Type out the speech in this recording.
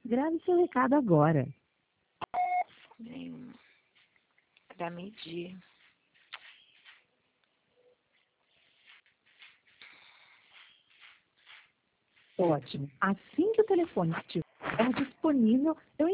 Grave seu recado agora. Para medir. Ótimo. Assim que o telefone estiver disponível, eu